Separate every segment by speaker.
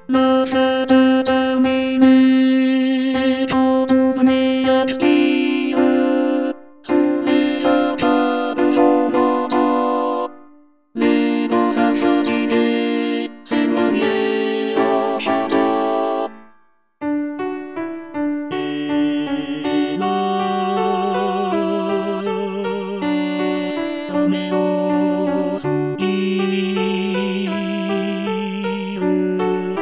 Speaker 1: なぜ君にとにやつきるそれじゃ多分その後目の先で自分への人雨を言う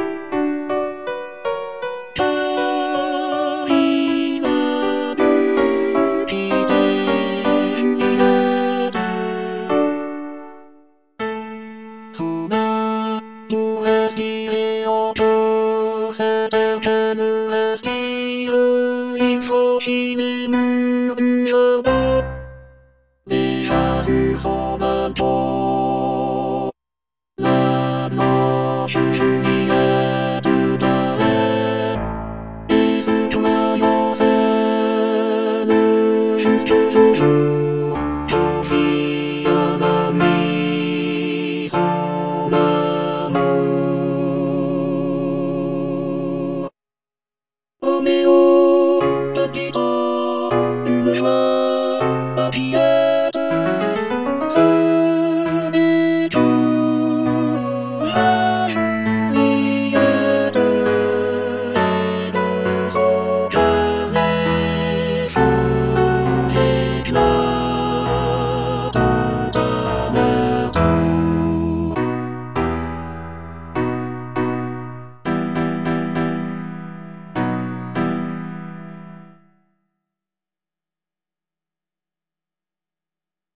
Speaker 1: 愛は無理でいるそんな USB を寄せて